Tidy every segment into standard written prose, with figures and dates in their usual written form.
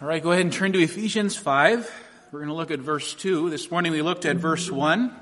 All right, go ahead and turn to Ephesians 5. We're going to look at verse 2. This morning we looked at verse 1.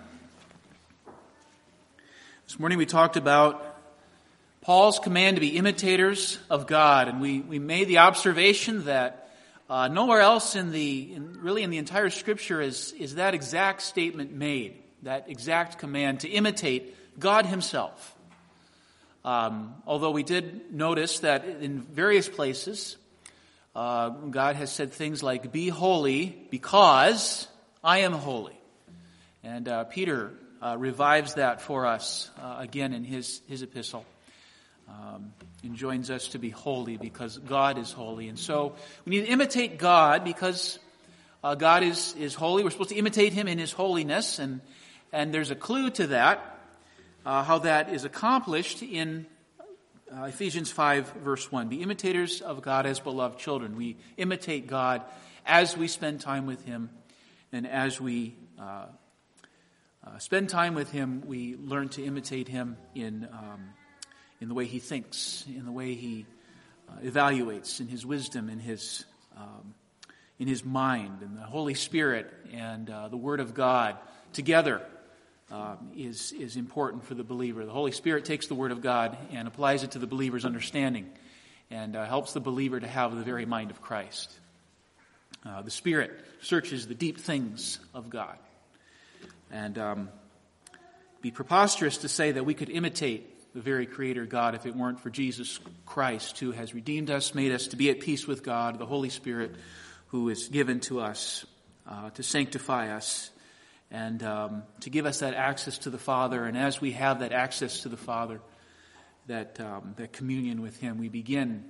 This morning we talked about Paul's command to be imitators of God, and we made the observation that nowhere else in the entire Scripture is that exact statement made, that exact command to imitate God Himself. Although we did notice that in various places, God has said things like, "Be holy because I am holy." And Peter revives that for us again in his epistle. And joins us to be holy because God is holy. And so we need to imitate God because God is holy. We're supposed to imitate Him in His holiness. And there's a clue to that, how that is accomplished in Ephesians 5 verse 1. Be imitators of God as beloved children. We imitate God as we spend time with Him. And as we spend time with Him, we learn to imitate Him in the way He thinks, in the way He evaluates, in His wisdom, in His mind, and the Holy Spirit and the Word of God together is important for the believer. The Holy Spirit takes the Word of God and applies it to the believer's understanding and helps the believer to have the very mind of Christ. The Spirit searches the deep things of God. And it'd be preposterous to say that we could imitate the very Creator God if it weren't for Jesus Christ, who has redeemed us, made us to be at peace with God, the Holy Spirit who is given to us to sanctify us and to give us that access to the Father. And as we have that access to the Father, that communion with Him, we begin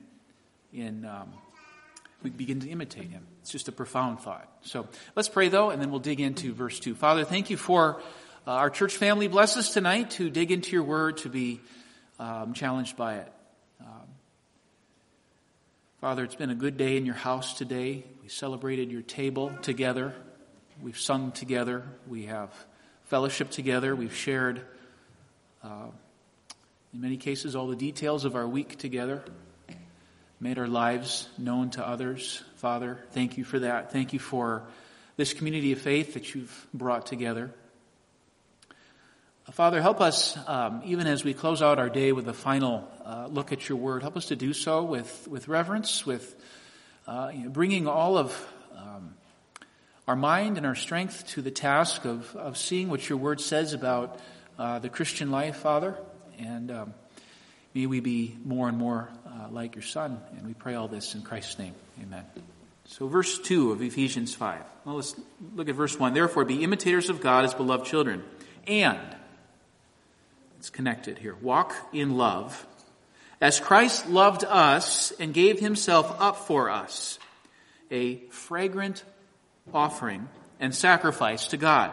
to imitate Him. It's just a profound thought. So let's pray, though, and then we'll dig into verse 2. Father, thank You for our church family. Bless us tonight to dig into Your Word, to be challenged by it. Father, it's been a good day in Your house today. We celebrated Your table together. We've sung together. We have fellowship together. We've shared, in many cases, all the details of our week together. Made our lives known to others. Father, thank You for that. Thank You for this community of faith that You've brought together. Father, help us, even as we close out our day with a final look at Your Word, help us to do so with reverence, with bringing all of our mind and our strength to the task of seeing what Your Word says about the Christian life, Father. And may we be more and more like Your Son. And we pray all this in Christ's name. Amen. So verse 2 of Ephesians 5. Well, let's look at verse 1. Therefore, be imitators of God as beloved children. And it's connected here. Walk in love, as Christ loved us and gave Himself up for us, a fragrant offering and sacrifice to God.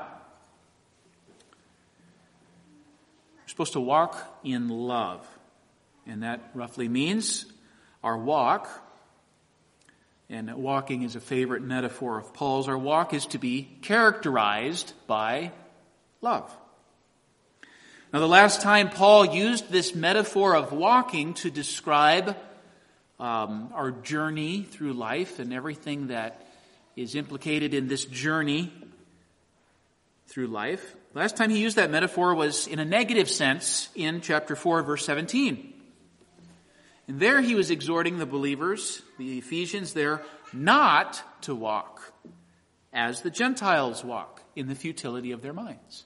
We're supposed to walk in love, and that roughly means our walk, and walking is a favorite metaphor of Paul's, our walk is to be characterized by love. Now, the last time Paul used this metaphor of walking to describe our journey through life and everything that is implicated in this journey through life, last time he used that metaphor was in a negative sense in chapter 4, verse 17. And there he was exhorting the believers, the Ephesians there, not to walk as the Gentiles walk in the futility of their minds.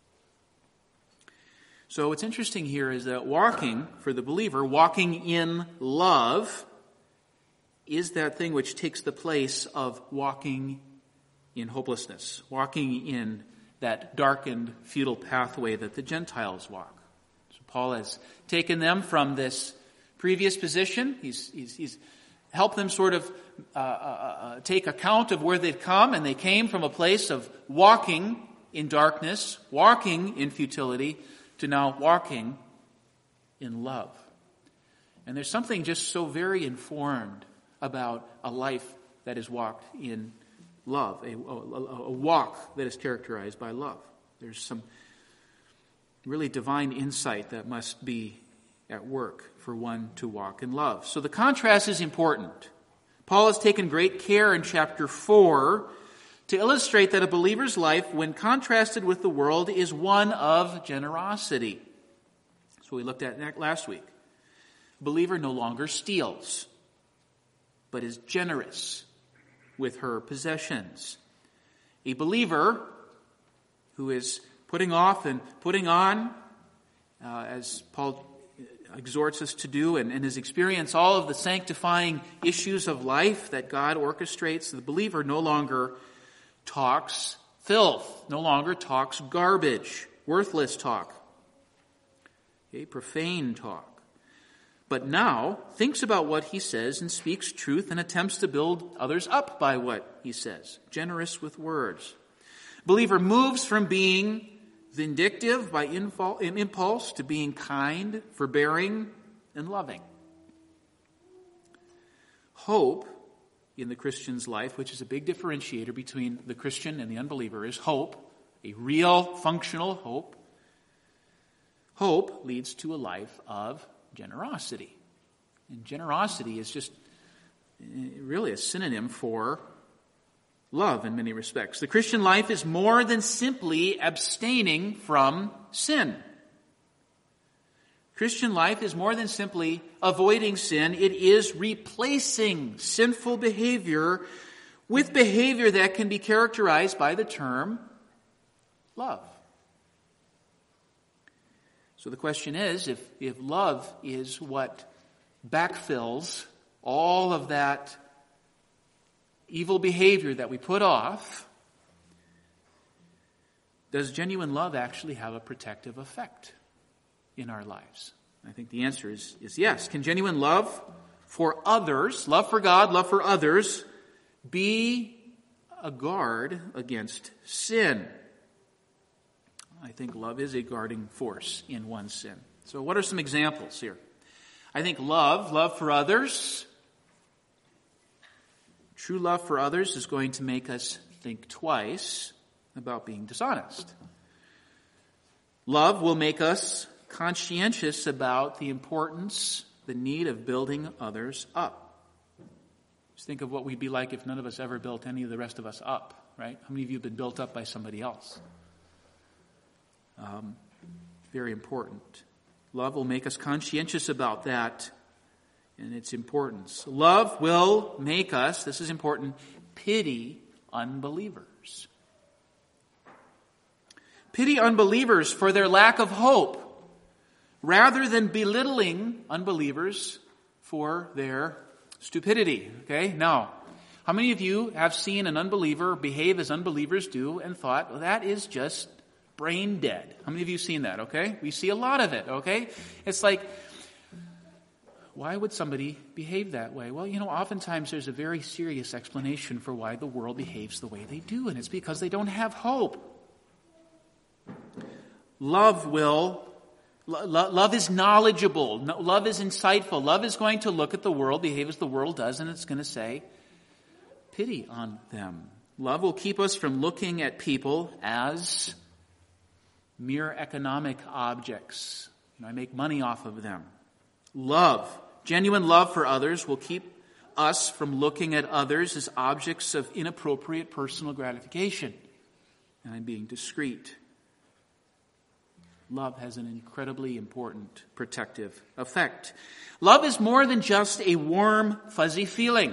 So what's interesting here is that walking, for the believer, walking in love, is that thing which takes the place of walking in hopelessness, walking in that darkened, futile pathway that the Gentiles walk. So Paul has taken them from this previous position. He's helped them sort of take account of where they've come, and they came from a place of walking in darkness, walking in futility, to now walking in love. And there's something just so very informed about a life that is walked in love, a walk that is characterized by love. There's some really divine insight that must be at work for one to walk in love. So the contrast is important Paul has taken great care in chapter 4 to illustrate that a believer's life, when contrasted with the world, is one of generosity. That's what we looked at last week. A believer no longer steals, but is generous with her possessions. A believer who is putting off and putting on, as Paul exhorts us to do, and has experienced all of the sanctifying issues of life that God orchestrates. The believer no longer talks filth, no longer talks garbage, worthless talk, profane talk, but now thinks about what he says and speaks truth and attempts to build others up by what he says, generous with words. Believer moves from being vindictive by impulse to being kind, forbearing, and loving. Hope in the Christian's life, which is a big differentiator between the Christian and the unbeliever, is hope, a real, functional hope. Hope leads to a life of generosity. And generosity is just really a synonym for love in many respects. The Christian life is more than simply abstaining from sin. Christian life is more than simply avoiding sin. It is replacing sinful behavior with behavior that can be characterized by the term love. So the question is, if love is what backfills all of that evil behavior that we put off, does genuine love actually have a protective effect in our lives? I think the answer is yes. Can genuine love for others, love for God, love for others, be a guard against sin? I think love is a guarding force in one's sin. So what are some examples here? I think love for others, true love for others is going to make us think twice about being dishonest. Love will make us conscientious about the importance, the need of building others up. Just think of what we'd be like if none of us ever built any of the rest of us up, right? How many of you have been built up by somebody else? Very important. Love will make us conscientious about that and its importance. Love will make us, this is important, pity unbelievers. Pity unbelievers for their lack of hope, rather than belittling unbelievers for their stupidity. Okay? Now, how many of you have seen an unbeliever behave as unbelievers do and thought, well, that is just brain dead? How many of you have seen that? Okay? We see a lot of it. Okay? It's like, why would somebody behave that way? Well, oftentimes there's a very serious explanation for why the world behaves the way they do, and it's because they don't have hope. Love is knowledgeable. Love is insightful. Love is going to look at the world, behave as the world does, and it's going to say, pity on them. Love will keep us from looking at people as mere economic objects. I make money off of them. Love, genuine love for others, will keep us from looking at others as objects of inappropriate personal gratification. And I'm being discreet. Love has an incredibly important protective effect. Love is more than just a warm, fuzzy feeling.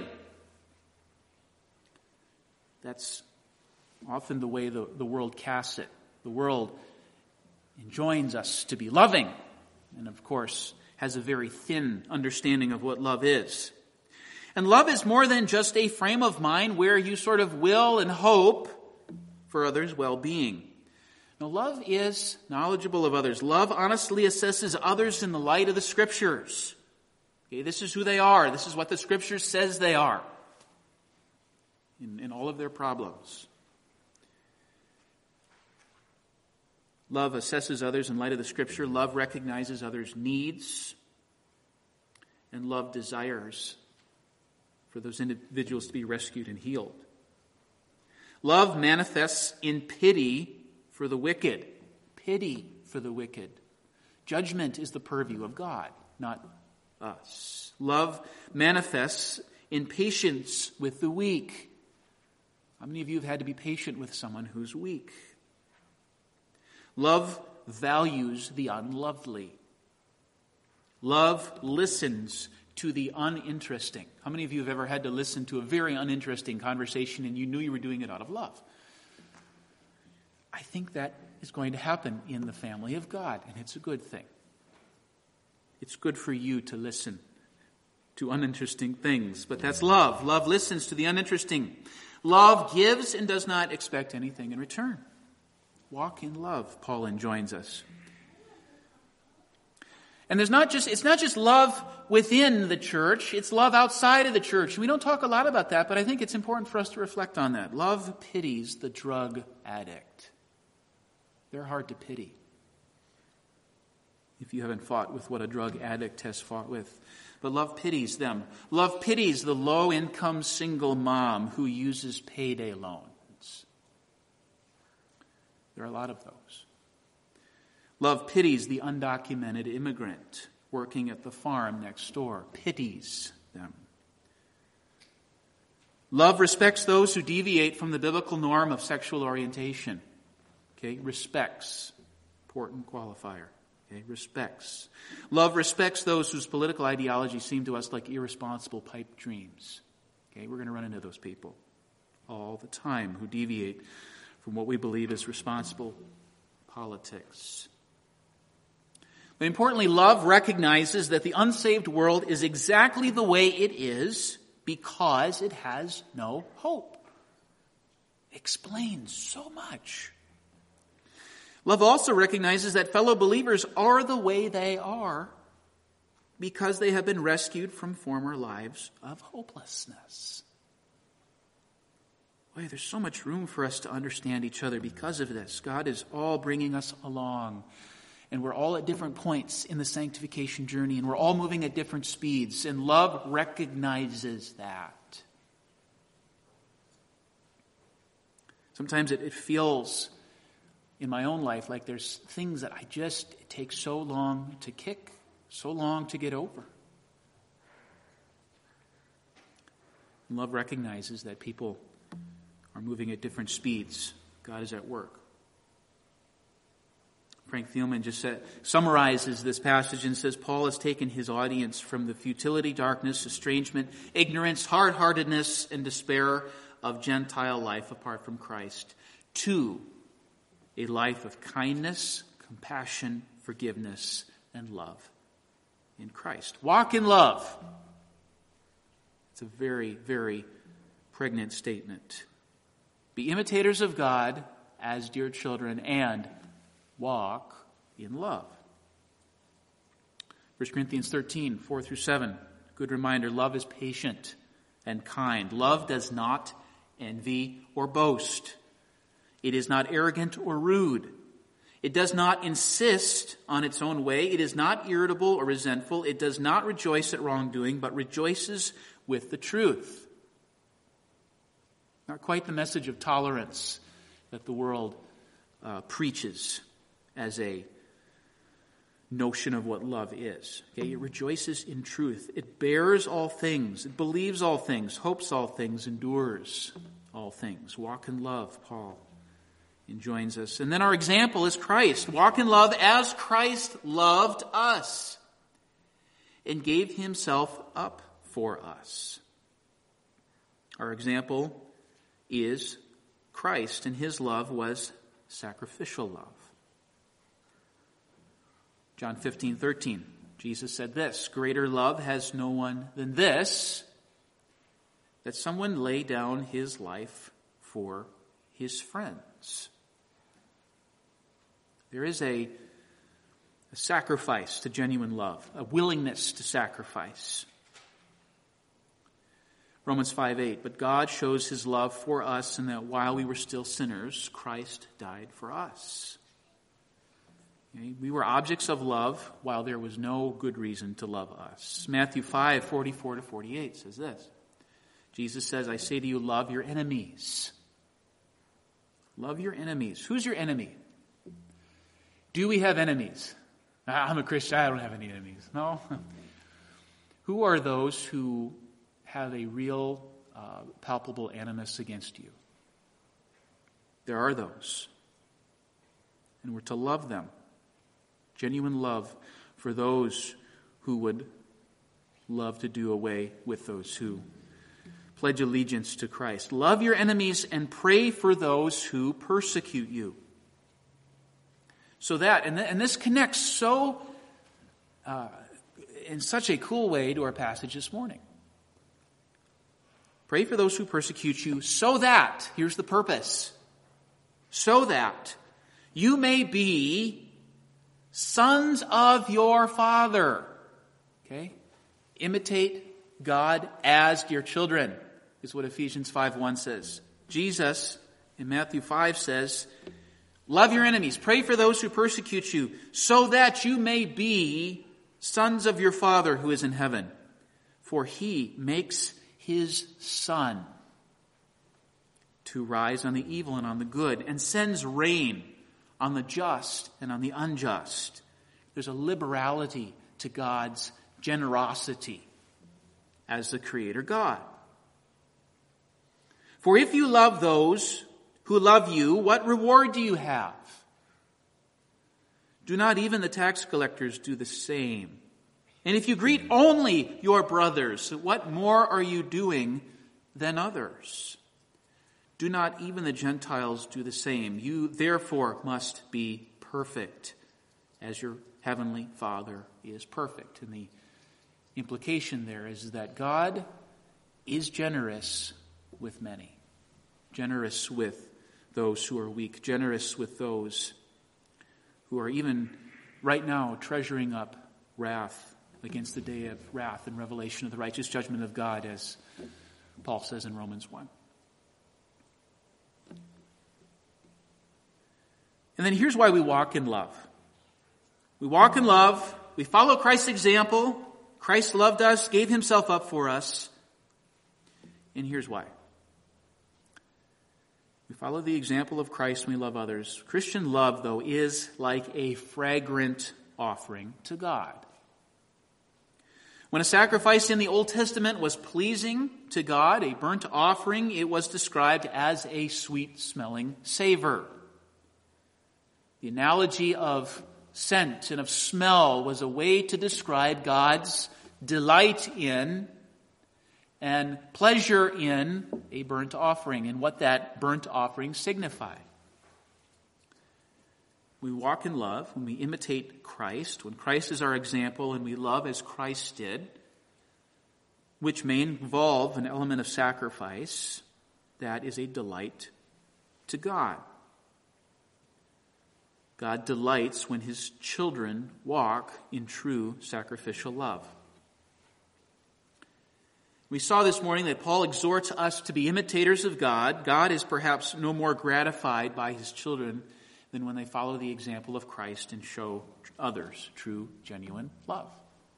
That's often the way the world casts it. The world enjoins us to be loving, and of course has a very thin understanding of what love is. And love is more than just a frame of mind where you sort of will and hope for others' well-being. No, love is knowledgeable of others. Love honestly assesses others in the light of the Scriptures. Okay, this is who they are. This is what the Scripture says they are in all of their problems. Love assesses others in light of the Scripture. Love recognizes others' needs. And love desires for those individuals to be rescued and healed. Love manifests in pity for the wicked. Pity for the wicked. Judgment is the purview of God, not us. Love manifests in patience with the weak. How many of you have had to be patient with someone who's weak? Love values the unlovely. Love listens to the uninteresting. How many of you have ever had to listen to a very uninteresting conversation and you knew you were doing it out of love? I think that is going to happen in the family of God, and it's a good thing. It's good for you to listen to uninteresting things, but that's love. Love listens to the uninteresting. Love gives and does not expect anything in return. Walk in love, Paul enjoins us. And it's not just love within the church, it's love outside of the church. We don't talk a lot about that, but I think it's important for us to reflect on that. Love pities the drug addict. They're hard to pity. If you haven't fought with what a drug addict has fought with. But love pities them. Love pities the low-income single mom who uses payday loans. There are a lot of those. Love pities the undocumented immigrant working at the farm next door. Pities them. Love respects those who deviate from the biblical norm of sexual orientation. Okay, respects. Important qualifier. Okay, respects. Love respects those whose political ideologies seem to us like irresponsible pipe dreams. Okay, we're going to run into those people all the time who deviate from what we believe is responsible politics. But importantly, love recognizes that the unsaved world is exactly the way it is because it has no hope. It explains so much. Love also recognizes that fellow believers are the way they are because they have been rescued from former lives of hopelessness. Boy, there's so much room for us to understand each other because of this. God is all bringing us along. And we're all at different points in the sanctification journey. And we're all moving at different speeds. And love recognizes that. Sometimes it feels in my own life like there's things that it takes so long to kick, so long to get over. And love recognizes that people are moving at different speeds. God is at work. Frank Thielman just summarizes this passage and says, Paul has taken his audience from the futility, darkness, estrangement, ignorance, hard-heartedness, and despair of Gentile life apart from Christ to a life of kindness, compassion, forgiveness, and love in Christ. Walk in love. It's a very, very pregnant statement. Be imitators of God as dear children and walk in love. 1 Corinthians 13, 4-7. Good reminder, love is patient and kind. Love does not envy or boast. It is not arrogant or rude. It does not insist on its own way. It is not irritable or resentful. It does not rejoice at wrongdoing, but rejoices with the truth. Not quite the message of tolerance that the world preaches as a notion of what love is. Okay? It rejoices in truth. It bears all things. It believes all things, hopes all things, endures all things. Walk in love, Paul enjoins us. And then our example is Christ. Walk in love as Christ loved us and gave himself up for us. Our example is Christ, and his love was sacrificial love. John 15:13, Jesus said this, greater love has no one than this, that someone lay down his life for his friends. There is a sacrifice to genuine love, a willingness to sacrifice. Romans 5:8, but God shows his love for us in that while we were still sinners, Christ died for us. Okay? We were objects of love while there was no good reason to love us. Matthew 5:44-48 says this. Jesus says, I say to you, love your enemies. Love your enemies. Who's your enemy? Do we have enemies? I'm a Christian, I don't have any enemies. No. Who are those who have a real, palpable animus against you. There are those. And we're to love them. Genuine love for those who would love to do away with those who pledge allegiance to Christ. Love your enemies and pray for those who persecute you. So that, and this connects so, in such a cool way to our passage this morning. Pray for those who persecute you so that, here's the purpose, so that you may be sons of your Father. Okay? Imitate God as dear children, is what Ephesians 5:1 says. Jesus, in Matthew 5, says, love your enemies, pray for those who persecute you, so that you may be sons of your Father who is in heaven. For he makes his sun to rise on the evil and on the good, and sends rain on the just and on the unjust. There's a liberality to God's generosity as the Creator God. For if you love those who love you, what reward do you have? Do not even the tax collectors do the same? And if you greet only your brothers, what more are you doing than others? Do not even the Gentiles do the same? You therefore must be perfect, as your heavenly Father is perfect. And the implication there is that God is generous with many. Generous with those who are weak. Generous with those who are even right now treasuring up wrath against the day of wrath and revelation of the righteous judgment of God, as Paul says in Romans 1. And then here's why we walk in love. We walk in love. We follow Christ's example. Christ loved us, gave himself up for us. And here's why. We follow the example of Christ and we love others. Christian love, though, is like a fragrant offering to God. When a sacrifice in the Old Testament was pleasing to God, a burnt offering, it was described as a sweet-smelling savor. The analogy of scent and of smell was a way to describe God's delight in and pleasure in a burnt offering and what that burnt offering signified. We walk in love when we imitate Christ, when Christ is our example and we love as Christ did, which may involve an element of sacrifice. That is a delight to God. God delights when his children walk in true sacrificial love. We saw this morning that Paul exhorts us to be imitators of God. God is perhaps no more gratified by his children than when they follow the example of Christ and show others true, genuine love.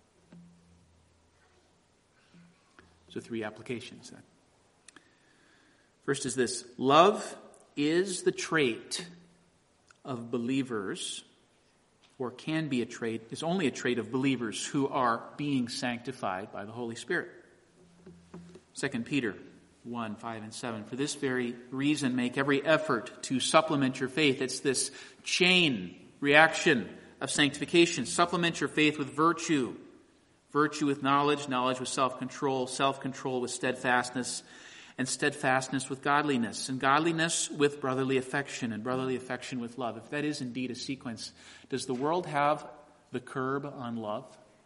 So 3 applications then. First is this: love is the trait of believers, or can be a trait, is only a trait of believers who are being sanctified by the Holy Spirit. 2 Peter 1, 5 and 7. For this very reason, make every effort to supplement your faith. It's this chain reaction of sanctification. Supplement your faith with virtue. Virtue with knowledge. Knowledge with self-control. Self-control with steadfastness. And steadfastness with godliness. And godliness with brotherly affection. And brotherly affection with love. If that is indeed a sequence, does the world have the curb on love?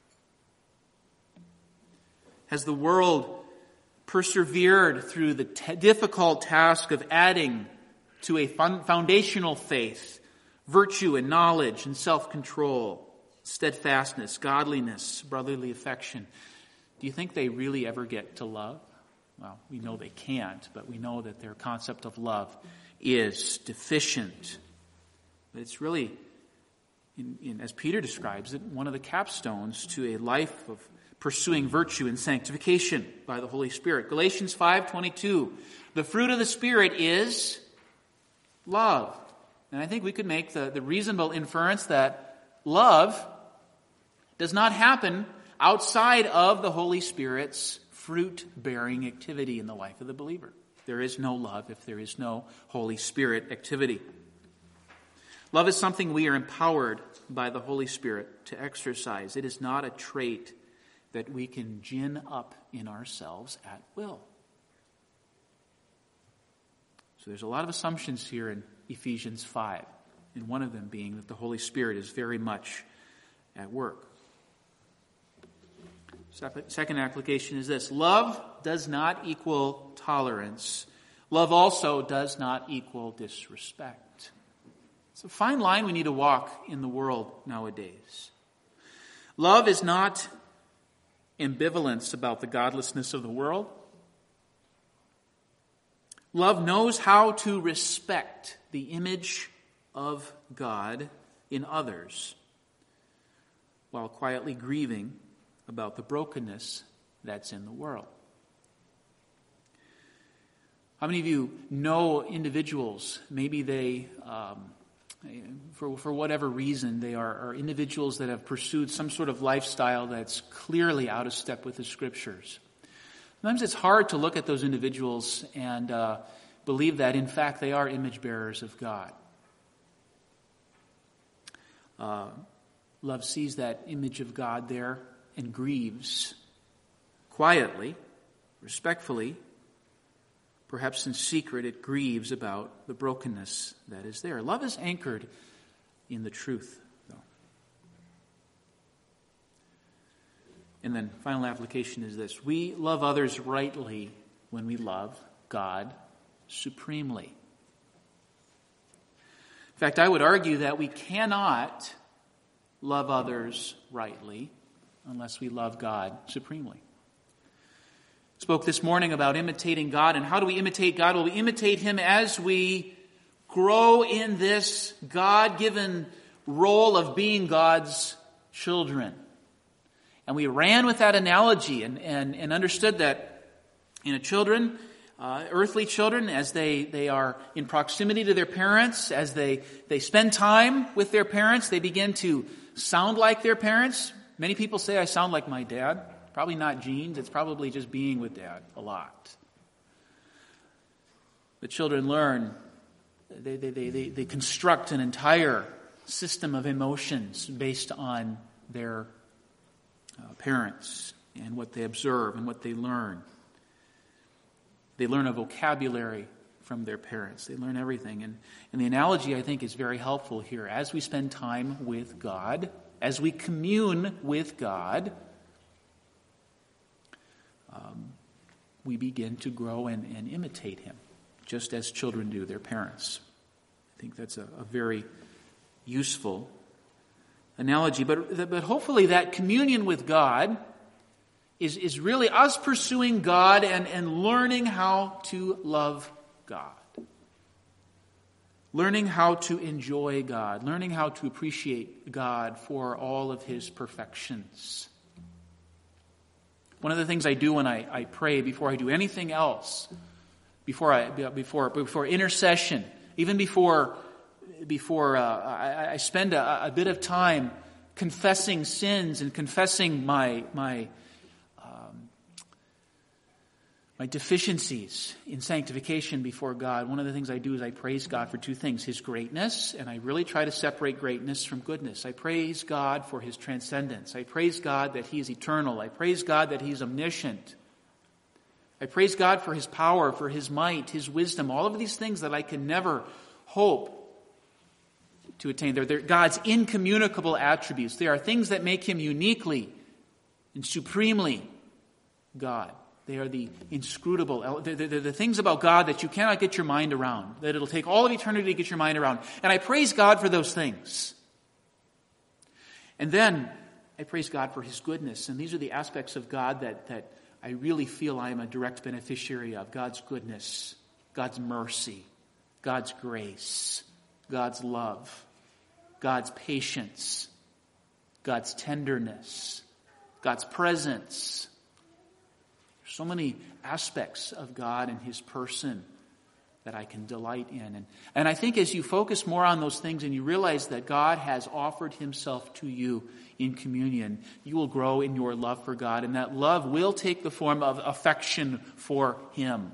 Has the world persevered through the difficult task of adding to a foundational faith virtue and knowledge and self-control, steadfastness, godliness, brotherly affection? Do you think they really ever get to love? Well, we know they can't, but we know that their concept of love is deficient. But it's really, as Peter describes it, one of the capstones to a life of pursuing virtue and sanctification by the Holy Spirit. Galatians 5:22. The fruit of the Spirit is love. And I think we could make the reasonable inference that love does not happen outside of the Holy Spirit's fruit-bearing activity in the life of the believer. There is no love if there is no Holy Spirit activity. Love is something we are empowered by the Holy Spirit to exercise. It is not a trait that we can gin up in ourselves at will. So there's a lot of assumptions here in Ephesians 5, and one of them being that the Holy Spirit is very much at work. Second application is this: love does not equal tolerance. Love also does not equal disrespect. It's a fine line we need to walk in the world nowadays. Love is not ambivalence about the godlessness of the world. Love knows how to respect the image of God in others while quietly grieving about the brokenness that's in the world. How many of you know individuals, maybe they, for whatever reason, they are individuals that have pursued some sort of lifestyle that's clearly out of step with the Scriptures? Sometimes it's hard to look at those individuals and believe that, in fact, they are image bearers of God. Love sees that image of God there and grieves quietly, respectfully, perhaps in secret. It grieves about the brokenness that is there. Love is anchored in the truth, though. And then final application is this: we love others rightly when we love God supremely. In fact, I would argue that we cannot love others rightly unless we love God supremely. Spoke this morning about imitating God, and how do we imitate God? Well, we imitate Him as we grow in this God-given role of being God's children. And we ran with that analogy and understood that, children, earthly children, as they are in proximity to their parents, as they spend time with their parents, they begin to sound like their parents. Many people say, I sound like my dad. Probably not genes. It's probably just being with dad a lot. The children learn. They construct an entire system of emotions based on their parents and what they observe and what they learn. They learn a vocabulary from their parents. They learn everything. And the analogy, I think, is very helpful here. As we spend time with God, as we commune with God, we begin to grow and imitate Him, just as children do their parents. I think that's a very useful analogy. But hopefully that communion with God is really us pursuing God and learning how to love God. Learning how to enjoy God. Learning how to appreciate God for all of His perfections. One of the things I do when I pray, before I do anything else, before intercession, even before I spend a bit of time confessing sins and confessing my deficiencies in sanctification before God, one of the things I do is I praise God for two things: His greatness, and I really try to separate greatness from goodness. I praise God for His transcendence. I praise God that He is eternal. I praise God that He is omniscient. I praise God for His power, for His might, His wisdom, all of these things that I can never hope to attain. They're God's incommunicable attributes. They are things that make Him uniquely and supremely God. They are the inscrutable, they're the things about God that you cannot get your mind around, that it'll take all of eternity to get your mind around. And I praise God for those things. And then I praise God for His goodness. And these are the aspects of God that I really feel I am a direct beneficiary of. God's goodness, God's mercy, God's grace, God's love, God's patience, God's tenderness, God's presence. So many aspects of God and His person that I can delight in. And I think as you focus more on those things and you realize that God has offered himself to you in communion, you will grow in your love for God, and that love will take the form of affection for him.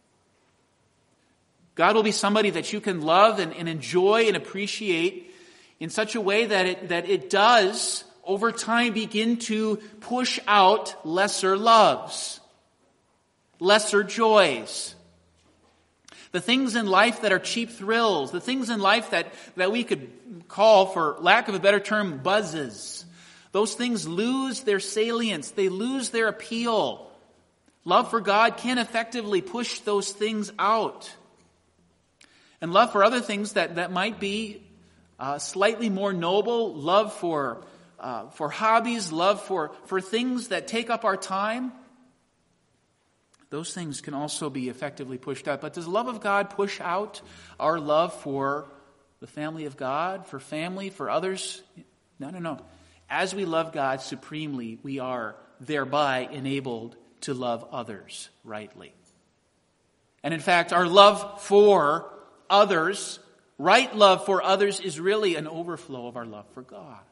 God will be somebody that you can love and enjoy and appreciate in such a way that it does, over time, begin to push out lesser loves, lesser joys. The things in life that are cheap thrills, the things in life that we could call, for lack of a better term, buzzes. Those things lose their salience. They lose their appeal. Love for God can effectively push those things out. And love for other things that might be slightly more noble, love for hobbies, love for things that take up our time, those things can also be effectively pushed out. But does the love of God push out our love for the family of God, for family, for others? No. As we love God supremely, we are thereby enabled to love others rightly. And in fact, our love for others, right love for others, is really an overflow of our love for God.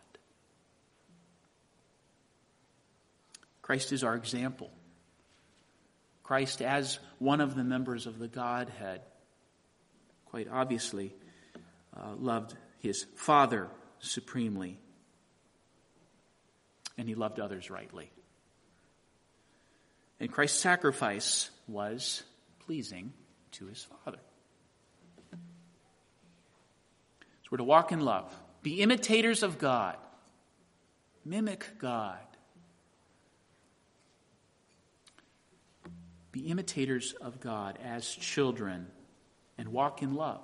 Christ is our example. Christ, as one of the members of the Godhead, quite obviously loved his Father supremely, and he loved others rightly. And Christ's sacrifice was pleasing to his Father. So we're to walk in love, be imitators of God, mimic God. Be imitators of God as children and walk in love.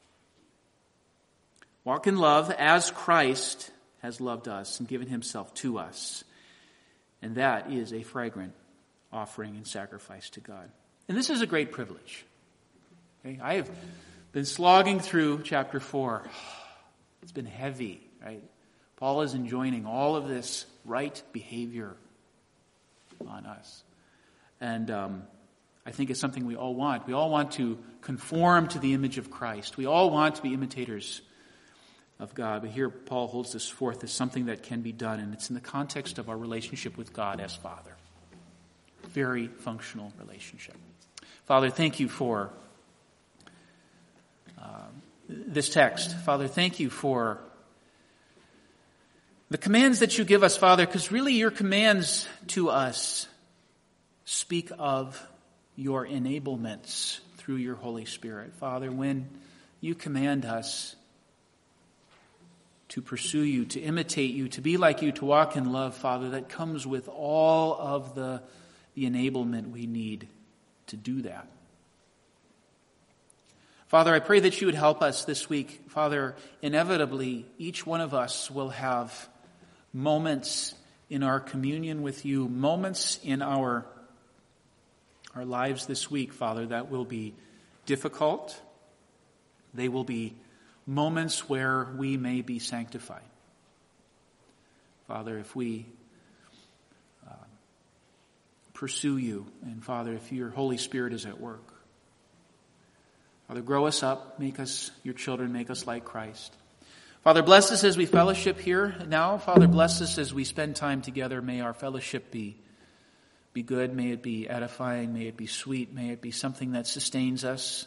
Walk in love as Christ has loved us and given himself to us. And that is a fragrant offering and sacrifice to God. And this is a great privilege. Okay? I have been slogging through chapter 4. It's been heavy, right? Paul is enjoining all of this right behavior on us. And I think it's something we all want. We all want to conform to the image of Christ. We all want to be imitators of God. But here Paul holds this forth as something that can be done, and it's in the context of our relationship with God as Father. Very functional relationship. Father, thank you for this text. Father, thank you for the commands that you give us, Father, because really your commands to us speak of your enablements through your Holy Spirit. Father, when you command us to pursue you, to imitate you, to be like you, to walk in love, Father, that comes with all of the enablement we need to do that. Father, I pray that you would help us this week. Father, inevitably, each one of us will have moments in our communion with you, moments in our lives this week, Father, that will be difficult. They will be moments where we may be sanctified. Father, if we pursue you, and Father, if your Holy Spirit is at work, Father, grow us up, make us your children, make us like Christ. Father, bless us as we fellowship here now. Father, bless us as we spend time together. May our fellowship be good. May it be edifying. May it be sweet. May it be something that sustains us.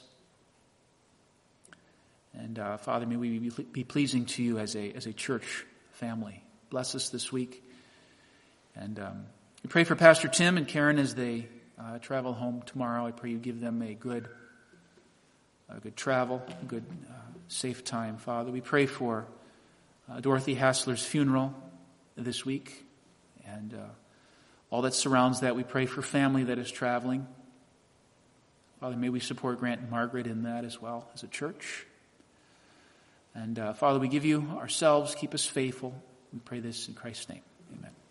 And Father, may we be pleasing to you as a church family. Bless us this week. And we pray for Pastor Tim and Karen as they travel home tomorrow. I pray you give them a good travel, a good safe time, Father. We pray for Dorothy Hassler's funeral this week and all that surrounds that. We pray for family that is traveling. Father, may we support Grant and Margaret in that as well as a church. And Father, we give you ourselves. Keep us faithful. We pray this in Christ's name. Amen.